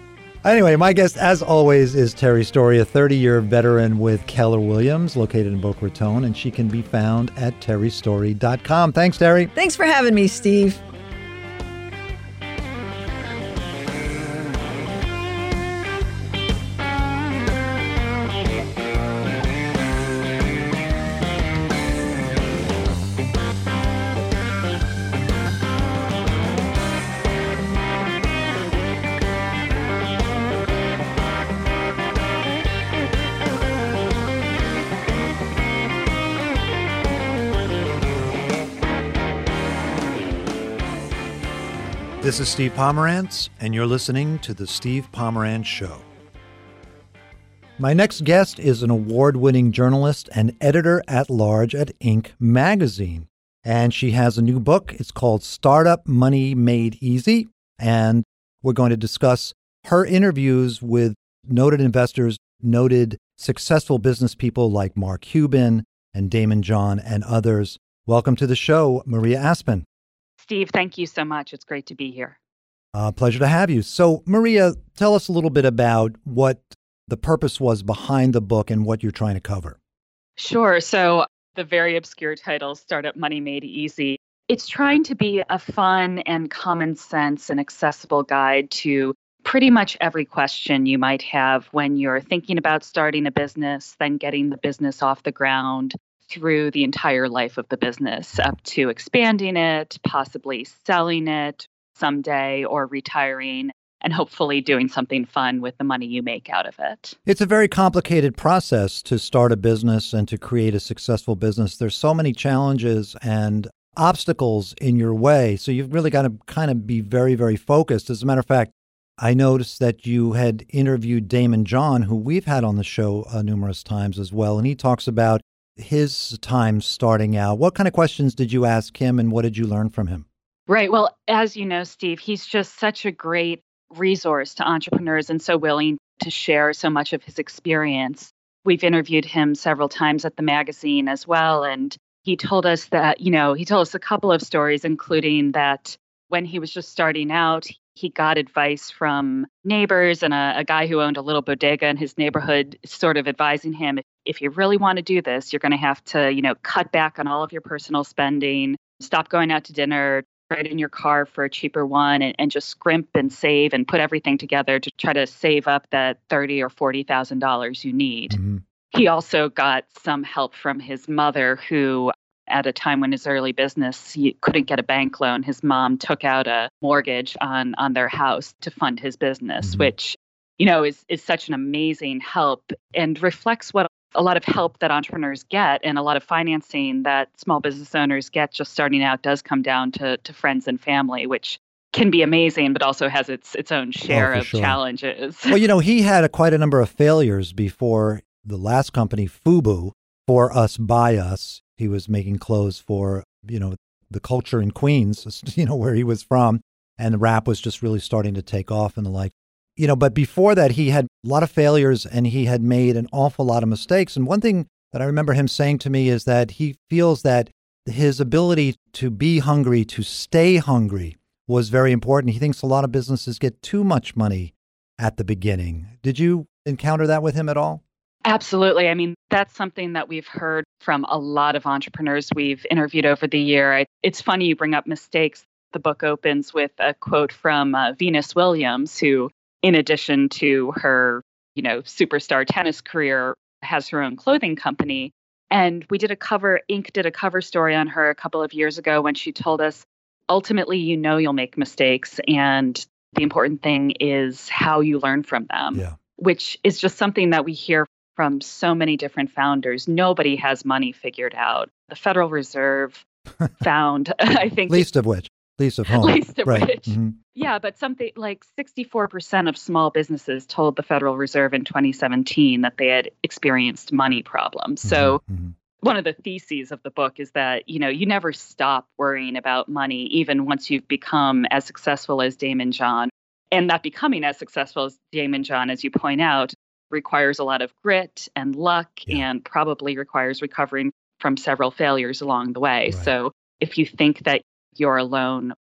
Anyway, my guest, as always, is Terry Story, a thirty-year veteran with Keller Williams, located in Boca Raton, and she can be found at terry story dot com. Thanks, Terry. Thanks for having me, Steve. This is Steve Pomerantz, and you're listening to The Steve Pomerantz Show. My next guest is an award-winning journalist and editor-at-large at Inc magazine, and she has a new book. It's called Startup Money Made Easy, and we're going to discuss her interviews with noted investors, noted successful business people like Mark Cuban and Daymond John and others. Welcome to the show, Maria Aspen. Steve, thank you so much. It's great to be here. Uh, pleasure to have you. So, Maria, tell us a little bit about what the purpose was behind the book and what you're trying to cover. Sure. So the very obscure title, Startup Money Made Easy, it's trying to be a fun and common sense and accessible guide to pretty much every question you might have when you're thinking about starting a business, then getting the business off the ground, through the entire life of the business, up to expanding it, possibly selling it someday, or retiring, and hopefully doing something fun with the money you make out of it. It's a very complicated process to start a business and to create a successful business. There's so many challenges and obstacles in your way, so you've really got to kind of be very, very focused. As a matter of fact, I noticed that you had interviewed Daymond John, who we've had on the show uh, numerous times as well, and he talks about his time starting out. What kind of questions did you ask him, and what did you learn from him? Right. Well, as you know, Steve, he's just such a great resource to entrepreneurs and so willing to share so much of his experience. We've interviewed him several times at the magazine as well. And he told us that, you know, he told us a couple of stories, including that when he was just starting out, he got advice from neighbors and a, a guy who owned a little bodega in his neighborhood, sort of advising him, if you really want to do this, you're going to have to, you know, cut back on all of your personal spending, stop going out to dinner, trade in your car for a cheaper one, and, and just scrimp and save and put everything together to try to save up that thirty thousand dollars or forty thousand dollars you need. Mm-hmm. He also got some help from his mother, who at a time when his early business, he couldn't get a bank loan. His mom took out a mortgage on, on their house to fund his business, mm-hmm. which, you know, is, is such an amazing help and reflects what a lot of help that entrepreneurs get and a lot of financing that small business owners get just starting out does come down to, to friends and family, which can be amazing, but also has its its own share oh, of sure. challenges. Well, you know, he had a, quite a number of failures before the last company, FUBU, For Us, By Us. He was making clothes for, you know, the culture in Queens, you know, where he was from. And the rap was just really starting to take off and the like. You know, but before that, he had a lot of failures and he had made an awful lot of mistakes. And one thing that I remember him saying to me is that he feels that his ability to be hungry, to stay hungry, was very important. He thinks a lot of businesses get too much money at the beginning. Did you encounter that with him at all? Absolutely. I mean, that's something that we've heard from a lot of entrepreneurs we've interviewed over the year. I, it's funny you bring up mistakes. The book opens with a quote from uh, Venus Williams, who, in addition to her, you know, superstar tennis career, has her own clothing company. And we did a cover, Inc did a cover story on her a couple of years ago when she told us, ultimately, you know, you'll make mistakes. And the important thing is how you learn from them, yeah. which is just something that we hear from so many different founders. Nobody has money figured out. The Federal Reserve found, I think. Least of which. Least of home. Least of right. which. Mm-hmm. Yeah, but something like sixty-four percent of small businesses told the Federal Reserve in twenty seventeen that they had experienced money problems. Mm-hmm. So mm-hmm. one of the theses of the book is that, you know, you never stop worrying about money, even once you've become as successful as Daymond John. And that becoming as successful as Daymond John, as you point out, requires a lot of grit and luck yeah. and probably requires recovering from several failures along the way. Right. So if you think that you're alone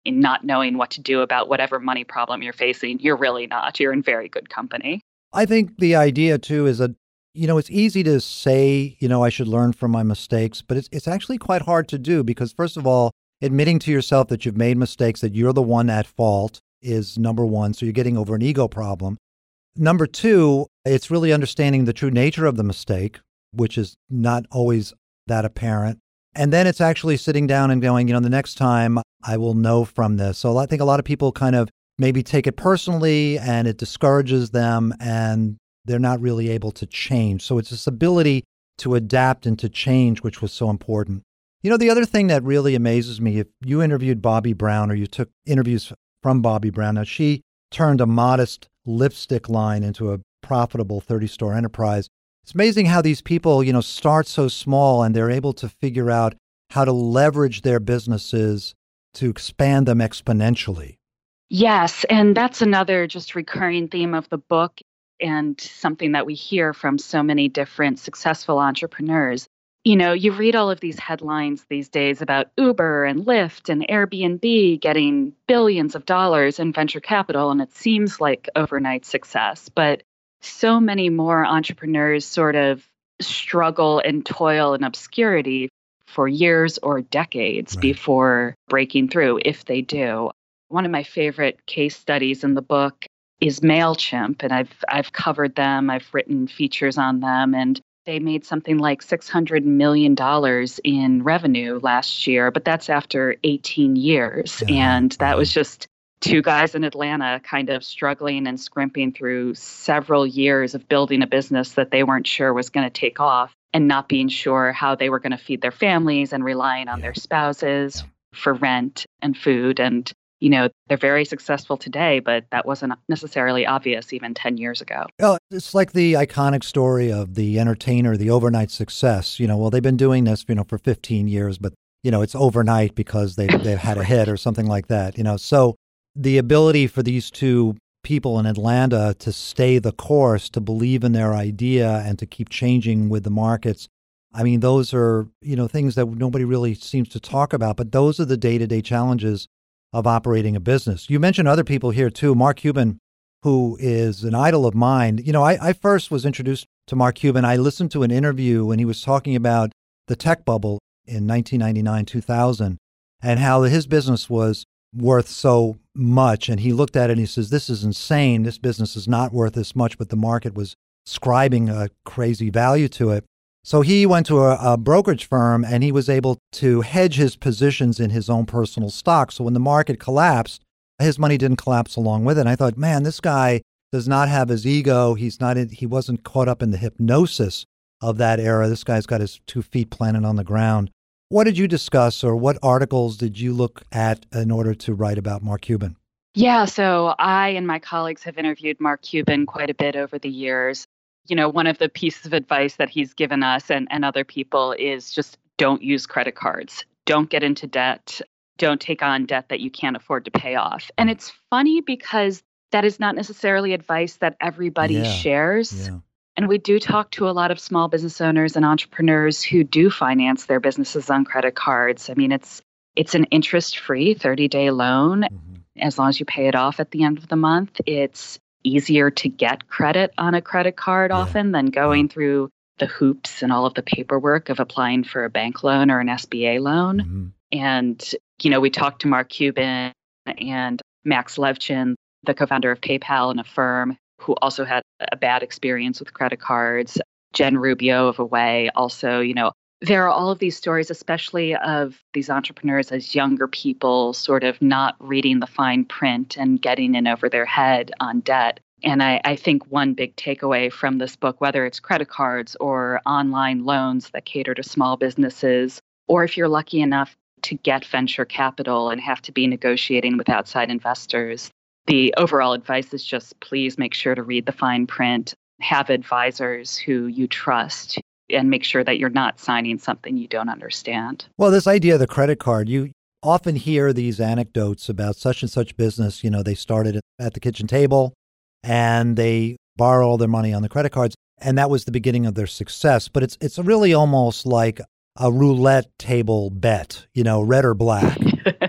in not knowing what to do about whatever money problem you're facing, you're really not. You're in very good company. I think the idea too is that, you know, it's easy to say, you know, I should learn from my mistakes, but it's it's actually quite hard to do because, first of all, admitting to yourself that you've made mistakes, that you're the one at fault is number one. So you're getting over an ego problem. Number two, it's really understanding the true nature of the mistake, which is not always that apparent. And then it's actually sitting down and going, you know, the next time I will know from this. So I think a lot of people kind of maybe take it personally and it discourages them and they're not really able to change. So it's this ability to adapt and to change, which was so important. You know, the other thing that really amazes me, if you interviewed Bobbi Brown or you took interviews from Bobbi Brown, now she turned a modest lipstick line into a profitable thirty-store enterprise. It's amazing how these people, you know, start so small and they're able to figure out how to leverage their businesses to expand them exponentially. Yes, and that's another just recurring theme of the book and something that we hear from so many different successful entrepreneurs. You know, you read all of these headlines these days about Uber and Lyft and Airbnb getting billions of dollars in venture capital, and it seems like overnight success. But so many more entrepreneurs sort of struggle and toil in obscurity for years or decades Right. before breaking through, if they do. One of my favorite case studies in the book is MailChimp, and I've I've covered them. I've written features on them, and they made something like six hundred million dollars in revenue last year, but that's after eighteen years. Yeah. And that was just two guys in Atlanta kind of struggling and scrimping through several years of building a business that they weren't sure was going to take off and not being sure how they were going to feed their families and relying on Yeah. their spouses Yeah. for rent and food. And, you know, they're very successful today, but that wasn't necessarily obvious even ten years ago. Oh, it's like the iconic story of the entertainer, the overnight success. You know, well, they've been doing this, you know, for fifteen years, but, you know, it's overnight because they, they've had a hit or something like that, you know. So the ability for these two people in Atlanta to stay the course, to believe in their idea and to keep changing with the markets. I mean, those are, you know, things that nobody really seems to talk about, but those are the day-to-day challenges of operating a business. You mentioned other people here too. Mark Cuban, who is an idol of mine. You know, I, I first was introduced to Mark Cuban. I listened to an interview when he was talking about the tech bubble in nineteen ninety-nine, two thousand, and how his business was worth so much. And he looked at it and he says, this is insane. This business is not worth this much, but the market was ascribing a crazy value to it. So he went to a, a brokerage firm and he was able to hedge his positions in his own personal stock. So when the market collapsed, his money didn't collapse along with it. And I thought, man, this guy does not have his ego. He's not, in, he wasn't caught up in the hypnosis of that era. This guy's got his two feet planted on the ground. What did you discuss or what articles did you look at in order to write about Mark Cuban? Yeah, so I and my colleagues have interviewed Mark Cuban quite a bit over the years. You know, one of the pieces of advice that he's given us and, and other people is just don't use credit cards. Don't get into debt. Don't take on debt that you can't afford to pay off. And it's funny because that is not necessarily advice that everybody Yeah, shares. Yeah. And we do talk to a lot of small business owners and entrepreneurs who do finance their businesses on credit cards. I mean, it's it's an interest-free thirty-day loan. Mm-hmm. As long as you pay it off at the end of the month. It's easier to get credit on a credit card Yeah. often than going through the hoops and all of the paperwork of applying for a bank loan or an S B A loan. Mm-hmm. And, you know, we talked to Mark Cuban and Max Levchin, the co-founder of PayPal and Affirm, who also had a bad experience with credit cards. Jen Rubio of Away also, you know, there are all of these stories, especially of these entrepreneurs as younger people sort of not reading the fine print and getting in over their head on debt. And I, I think one big takeaway from this book, whether it's credit cards or online loans that cater to small businesses, or if you're lucky enough to get venture capital and have to be negotiating with outside investors, the overall advice is just please make sure to read the fine print, have advisors who you trust, and make sure that you're not signing something you don't understand. Well, this idea of the credit card, you often hear these anecdotes about such and such business. You know, they started at the kitchen table and they borrow all their money on the credit cards. And that was the beginning of their success. But it's it's really almost like a roulette table bet, you know, red or black.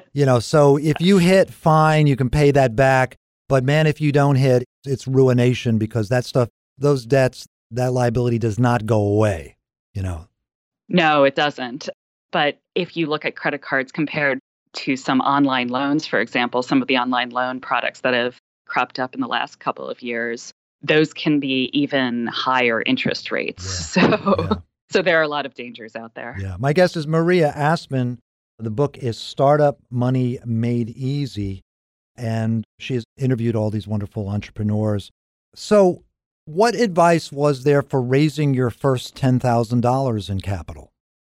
You know, so if you hit, fine, you can pay that back. But man, if you don't hit, it's ruination because that stuff, those debts, that liability does not go away, you know. No, it doesn't. But if you look at credit cards compared to some online loans, for example, some of the online loan products that have cropped up in the last couple of years, those can be even higher interest rates. Yeah. So, Yeah. so there are a lot of dangers out there. Yeah. My guest is Maria Aspen. The book is Startup Money Made Easy, and she has interviewed all these wonderful entrepreneurs. So what advice was there for raising your first ten thousand dollars in capital?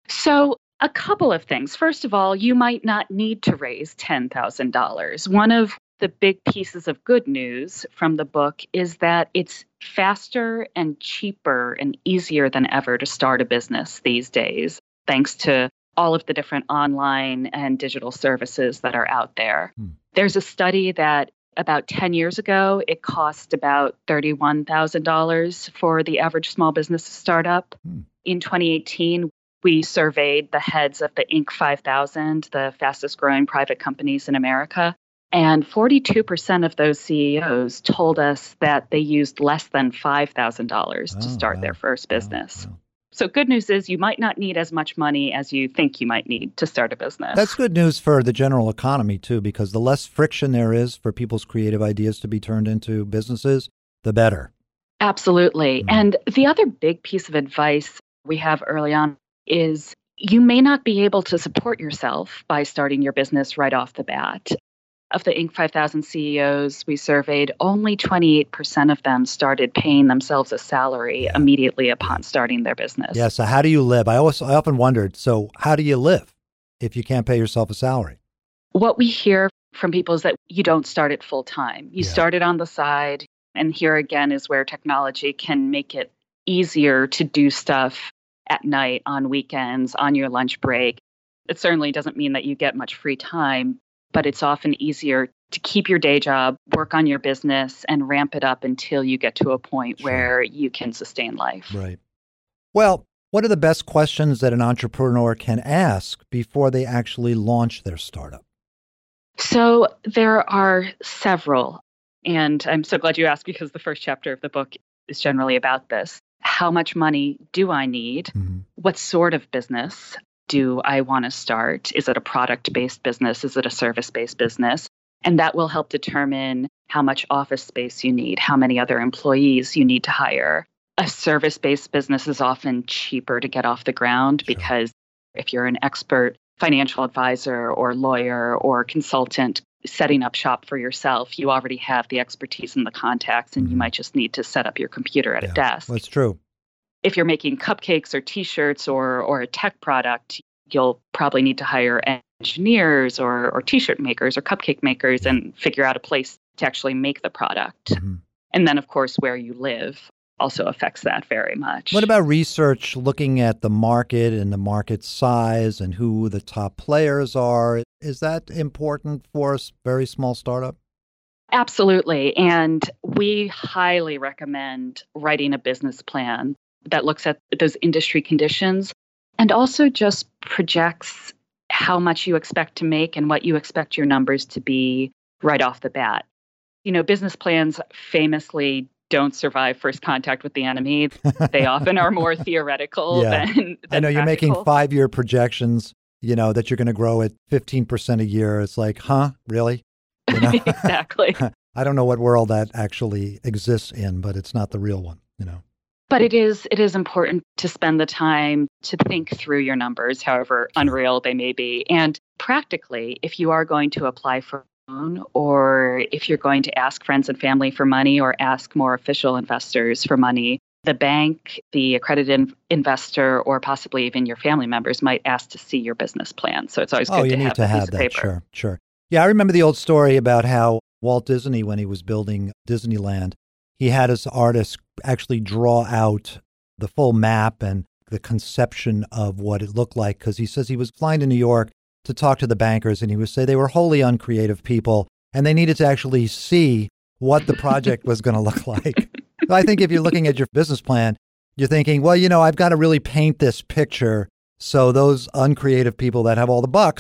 So a couple of things. First of all, you might not need to raise ten thousand dollars. One of the big pieces of good news from the book is that it's faster and cheaper and easier than ever to start a business these days, thanks to all of the different online and digital services that are out there. Hmm. There's a study that about ten years ago, it cost about thirty-one thousand dollars for the average small business startup. Hmm. In twenty eighteen, we surveyed the heads of the Inc five thousand, the fastest growing private companies in America. And forty-two percent of those C E Os told us that they used less than five thousand dollars oh, to start wow. their first business. Wow, wow. So good news is you might not need as much money as you think you might need to start a business. That's good news for the general economy, too, because the less friction there is for people's creative ideas to be turned into businesses, the better. Absolutely. Mm-hmm. And the other big piece of advice we have early on is you may not be able to support yourself by starting your business right off the bat. Of the Inc five thousand C E Os we surveyed, only twenty-eight percent of them started paying themselves a salary yeah. immediately upon starting their business. Yeah, so how do you live? I always, I often wondered, so how do you live if you can't pay yourself a salary? What we hear from people is that you don't start it full time. You yeah. start it on the side. And here again is where technology can make it easier to do stuff at night, on weekends, on your lunch break. It certainly doesn't mean that you get much free time, but it's often easier to keep your day job, work on your business, and ramp it up until you get to a point sure. where you can sustain life. Right. Well, what are the best questions that an entrepreneur can ask before they actually launch their startup? So there are several, and I'm so glad you asked because the first chapter of the book is generally about this. How much money do I need? Mm-hmm. What sort of business do I want to start? Is it a product-based business? Is it a service-based business? And that will help determine how much office space you need, how many other employees you need to hire. A service-based business is often cheaper to get off the ground sure. because if you're an expert financial advisor or lawyer or consultant setting up shop for yourself, you already have the expertise and the contacts, and mm-hmm. you might just need to set up your computer at yeah, a desk. That's true. If you're making cupcakes or T-shirts or or a tech product, you'll probably need to hire engineers or, or T-shirt makers or cupcake makers and figure out a place to actually make the product. Mm-hmm. And then, of course, where you live also affects that very much. What about research looking at the market and the market size and who the top players are? Is that important for a very small startup? Absolutely. And we highly recommend writing a business plan that looks at those industry conditions and also just projects how much you expect to make and what you expect your numbers to be right off the bat. You know, business plans famously don't survive first contact with the enemy. They often are more theoretical yeah. than, than I know practical. You're making five-year projections, you know, that you're going to grow at fifteen percent a year. It's like, huh, really? You know? Exactly. I don't know what world that actually exists in, but it's not the real one, you know. But it is it is important to spend the time to think through your numbers, however unreal they may be. And practically, if you are going to apply for a loan, or if you're going to ask friends and family for money, or ask more official investors for money, the bank, the accredited investor, or possibly even your family members might ask to see your business plan. So it's always good oh, you to need have to a have piece that. of paper. Sure, sure. Yeah, I remember the old story about how Walt Disney, when he was building Disneyland, he had his artists actually draw out the full map and the conception of what it looked like, because he says he was flying to New York to talk to the bankers, and he would say they were wholly uncreative people, and they needed to actually see what the project was going to look like. So I think if you're looking at your business plan, you're thinking, well, you know, I've got to really paint this picture so those uncreative people that have all the bucks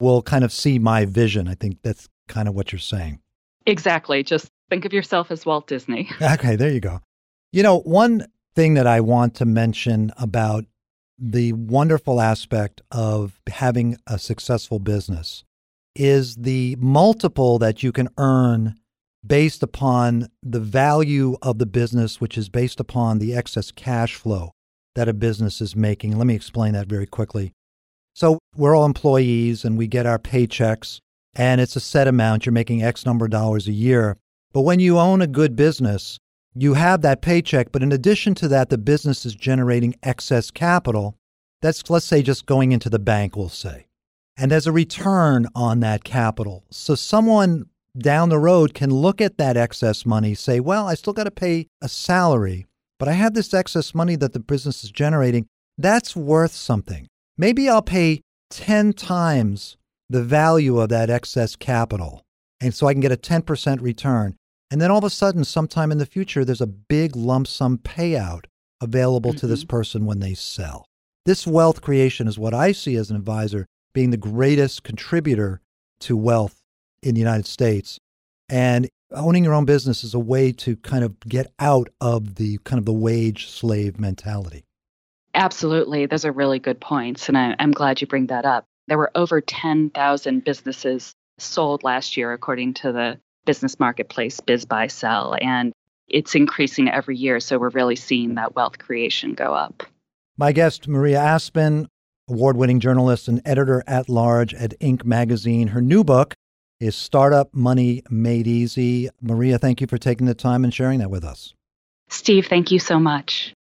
will kind of see my vision. I think that's kind of what you're saying. Exactly. Just think of yourself as Walt Disney. Okay, there you go. You know, one thing that I want to mention about the wonderful aspect of having a successful business is the multiple that you can earn based upon the value of the business, which is based upon the excess cash flow that a business is making. Let me explain that very quickly. So we're all employees and we get our paychecks, and it's a set amount. You're making X number of dollars a year. But when you own a good business, you have that paycheck, but in addition to that, the business is generating excess capital. That's, let's say, just going into the bank, we'll say. And there's a return on that capital. So someone down the road can look at that excess money, say, well, I still got to pay a salary, but I have this excess money that the business is generating. That's worth something. Maybe I'll pay ten times the value of that excess capital. And so I can get a ten percent return. And then all of a sudden, sometime in the future, there's a big lump sum payout available mm-hmm. to this person when they sell. This wealth creation is what I see as an advisor being the greatest contributor to wealth in the United States. And owning your own business is a way to kind of get out of the kind of the wage slave mentality. Absolutely. Those are really good points. And I, I'm glad you bring that up. There were over ten thousand businesses sold last year, according to the business marketplace, Biz Buy Sell. And it's increasing every year. So we're really seeing that wealth creation go up. My guest, Maria Aspen, award-winning journalist and editor-at-large at Inc magazine. Her new book is Startup Money Made Easy. Maria, thank you for taking the time and sharing that with us. Steve, thank you so much.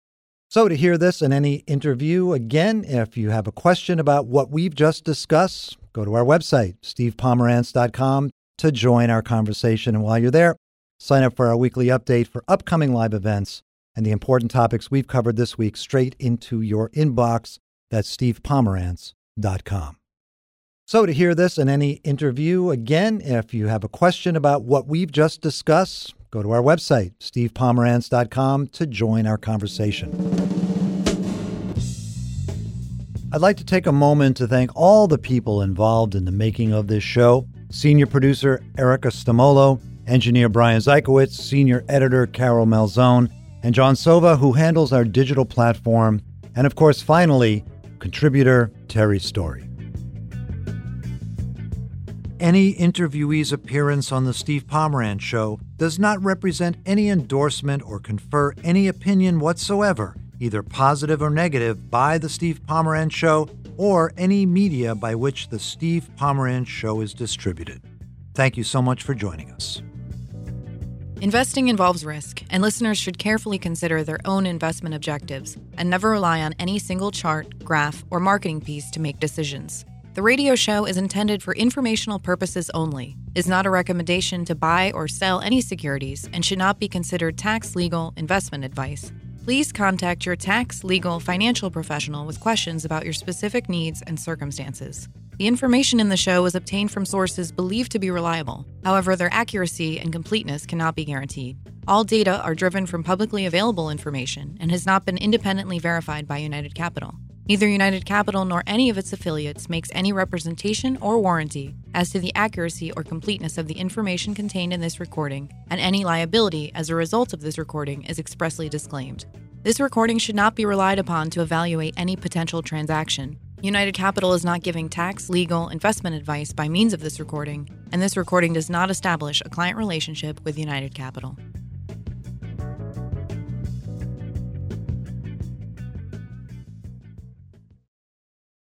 So to hear this and any interview, again, if you have a question about what we've just discussed, go to our website, steve pomerantz dot com, to join our conversation. And while you're there, sign up for our weekly update for upcoming live events and the important topics we've covered this week straight into your inbox. That's steve pomerantz dot com. So to hear this and any interview, again, if you have a question about what we've just discussed, go to our website, steve pomerantz dot com, to join our conversation. I'd like to take a moment to thank all the people involved in the making of this show. Senior producer Erica Stamolo, engineer Brian Zykowitz, senior editor Carol Malzone, and John Sova, who handles our digital platform, and of course, finally, contributor Terry Story. Any interviewee's appearance on The Steve Pomerantz Show does not represent any endorsement or confer any opinion whatsoever, either positive or negative, by The Steve Pomerantz Show or any media by which The Steve Pomerantz Show is distributed. Thank you so much for joining us. Investing involves risk, and listeners should carefully consider their own investment objectives and never rely on any single chart, graph, or marketing piece to make decisions. The radio show is intended for informational purposes only, is not a recommendation to buy or sell any securities, and should not be considered tax, legal, investment advice. Please contact your tax, legal, financial professional with questions about your specific needs and circumstances. The information in the show is obtained from sources believed to be reliable. However, their accuracy and completeness cannot be guaranteed. All data are driven from publicly available information and has not been independently verified by United Capital. Neither United Capital nor any of its affiliates makes any representation or warranty as to the accuracy or completeness of the information contained in this recording, and any liability as a result of this recording is expressly disclaimed. This recording should not be relied upon to evaluate any potential transaction. United Capital is not giving tax, legal, investment advice by means of this recording, and this recording does not establish a client relationship with United Capital.